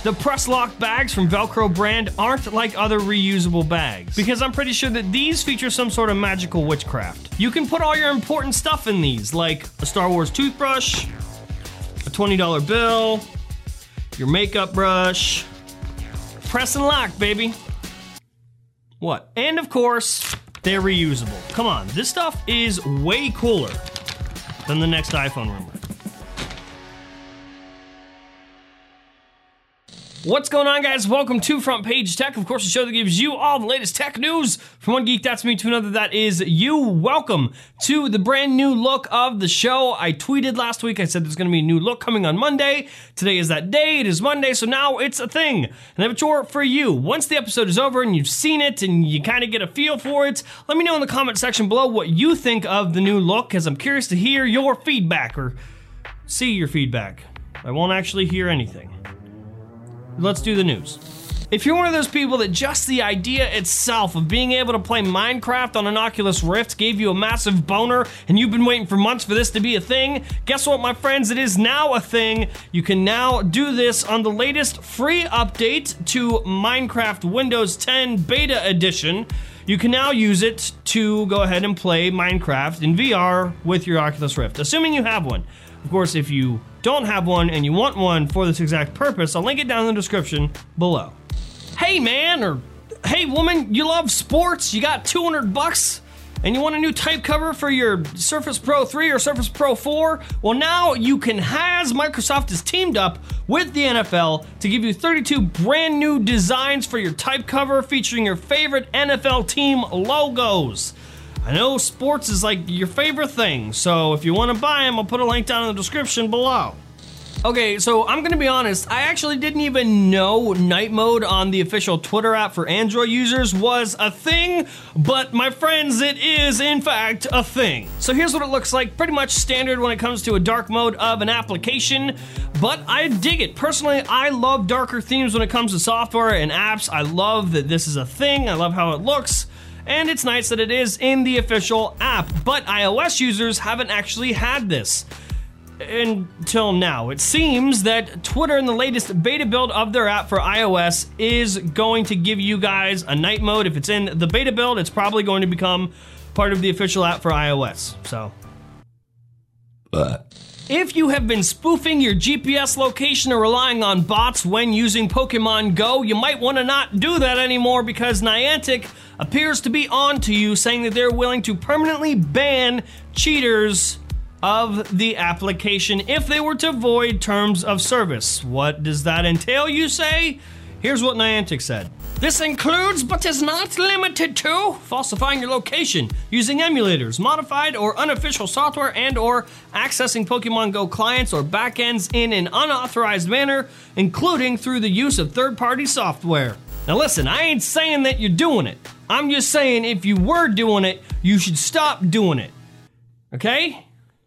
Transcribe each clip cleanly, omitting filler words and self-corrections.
The press lock bags from Velcro brand aren't like other reusable bags, because I'm pretty sure that these feature some sort of magical witchcraft. You can put all your important stuff in these, like a Star Wars toothbrush, a $20 bill, your makeup brush. Press and lock, baby. What? And of course, they're reusable. Come on, this stuff is way cooler than the next iPhone rumor. What's going on, guys? Welcome to Front Page Tech, of course, the show that gives you all the latest tech news. From one geek, that's me, to another, that is you. Welcome to the brand new look of the show. I tweeted last week, I said there's going to be a new look coming on Monday. Today is that day, it is Monday, so now it's a thing. And I have a chore for you. Once the episode is over and you've seen it and you kind of get a feel for it, let me know in the comment section below what you think of the new look, because I'm curious to hear your feedback, or see your feedback. I won't actually hear anything. Let's do the news. If you're one of those people that just the idea itself of being able to play Minecraft on an Oculus Rift gave you a massive boner and you've been waiting for months for this to be a thing, guess what, my friends? It is now a thing. You can now do this on the latest free update to Minecraft Windows 10 Beta Edition. You can now use it to go ahead and play Minecraft in VR with your Oculus Rift, assuming you have one. Of course, if you don't have one and you want one for this exact purpose, I'll link it down in the description below. Hey man, or hey woman, you love sports, you got $200 and you want a new type cover for your Surface Pro 3 or Surface Pro 4? Well, now you can, as Microsoft has teamed up with the NFL to give you 32 brand new designs for your type cover featuring your favorite NFL team logos. I know sports is like your favorite thing, so if you want to buy them, I'll put a link down in the description below. Okay, so I'm gonna be honest, I actually didn't even know night mode on the official Twitter app for Android users was a thing, but my friends, it is in fact a thing. So here's what it looks like, pretty much standard when it comes to a dark mode of an application, but I dig it. Personally, I love darker themes when it comes to software and apps. I love that this is a thing, I love how it looks. And it's nice that it is in the official app, but iOS users haven't actually had this until now. It seems that Twitter in the latest beta build of their app for iOS is going to give you guys a night mode. If it's in the beta build, it's probably going to become part of the official app for iOS, so. If you have been spoofing your GPS location or relying on bots when using Pokemon Go, you might want to not do that anymore, because Niantic appears to be on to you, saying that they're willing to permanently ban cheaters of the application if they were to void terms of service. What does that entail, you say? Here's what Niantic said. This includes, but is not limited to, falsifying your location, using emulators, modified or unofficial software, and or accessing Pokemon Go clients or backends in an unauthorized manner, including through the use of third-party software. Now listen, I ain't saying that you're doing it. I'm just saying if you were doing it, you should stop doing it. Okay?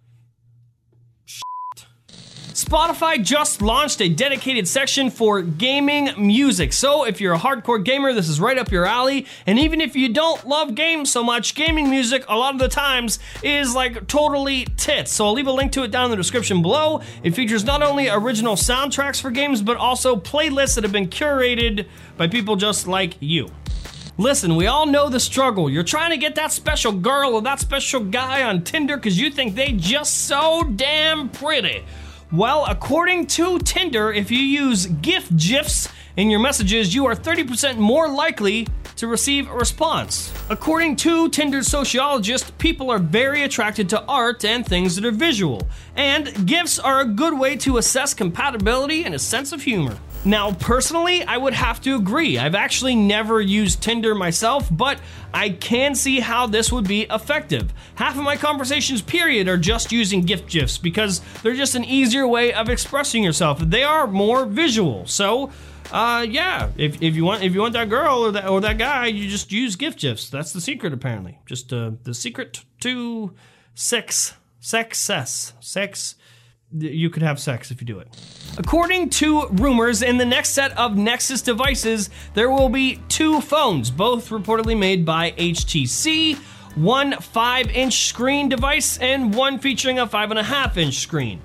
Spotify just launched a dedicated section for gaming music. So if you're a hardcore gamer, this is right up your alley. And even if you don't love games so much, gaming music a lot of the times is like totally tits. So I'll leave a link to it down in the description below. It features not only original soundtracks for games, but also playlists that have been curated by people just like you. Listen, we all know the struggle. You're trying to get that special girl or that special guy on Tinder because you think they just so damn pretty. Well, according to Tinder, if you use GIFs in your messages, you are 30% more likely to receive a response. According to Tinder's sociologist, people are very attracted to art and things that are visual, and GIFs are a good way to assess compatibility and a sense of humor. Now, personally, I would have to agree. I've actually never used Tinder myself, but I can see how this would be effective. Half of my conversations, period, are just using GIFs because they're just an easier way of expressing yourself. They are more visual. So, yeah, if you want that girl or that guy, you just use GIFs. That's the secret, apparently. Just the secret to success. You could have sex if you do it. According to rumors, in the next set of Nexus devices, there will be 2 phones, both reportedly made by HTC, one 5-inch screen device and one featuring a 5.5-inch screen.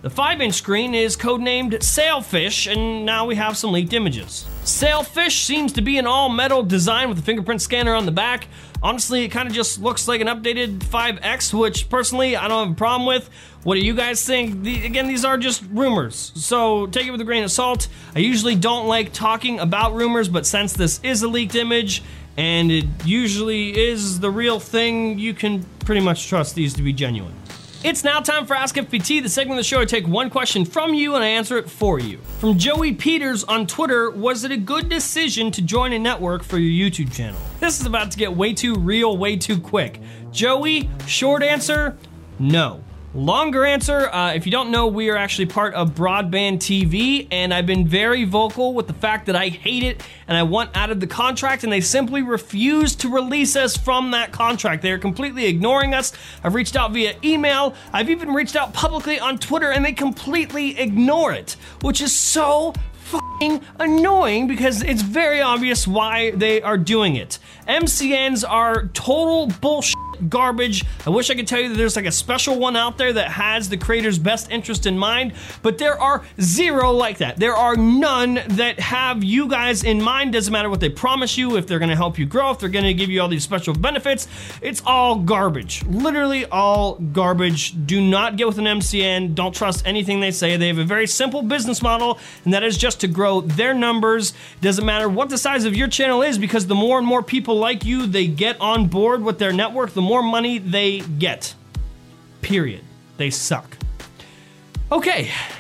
The 5-inch screen is codenamed Sailfish, and now we have some leaked images. Sailfish seems to be an all-metal design with a fingerprint scanner on the back. Honestly, it kind of just looks like an updated 5X, which personally I don't have a problem with. What do you guys think? Again, these are just rumors, so take it with a grain of salt. I usually don't like talking about rumors, but since this is a leaked image, and it usually is the real thing, you can pretty much trust these to be genuine. It's now time for Ask FPT, the segment of the show I take one question from you and I answer it for you. From Joey Peters on Twitter, was it a good decision to join a network for your YouTube channel? This is about to get way too real, way too quick. Joey, short answer, no. Longer answer, if you don't know, we are actually part of Broadband TV, and I've been very vocal with the fact that I hate it and I want out of the contract, and they simply refuse to release us from that contract. They are completely ignoring us. I've reached out via email. I've even reached out publicly on Twitter, and they completely ignore it, which is so fucking annoying because it's very obvious why they are doing it. MCNs are total bullshit. Garbage. I wish I could tell you that there's like a special one out there that has the creator's best interest in mind, but there are zero like that. There are none that have you guys in mind. Doesn't matter what they promise you, if they're going to help you grow, if they're going to give you all these special benefits. It's all garbage. Literally all garbage. Do not get with an MCN. Don't trust anything they say. They have a very simple business model, and that is just to grow their numbers. It doesn't matter what the size of your channel is, because the more and more people like you they get on board with their network, the more money they get. Period. They suck. Okay,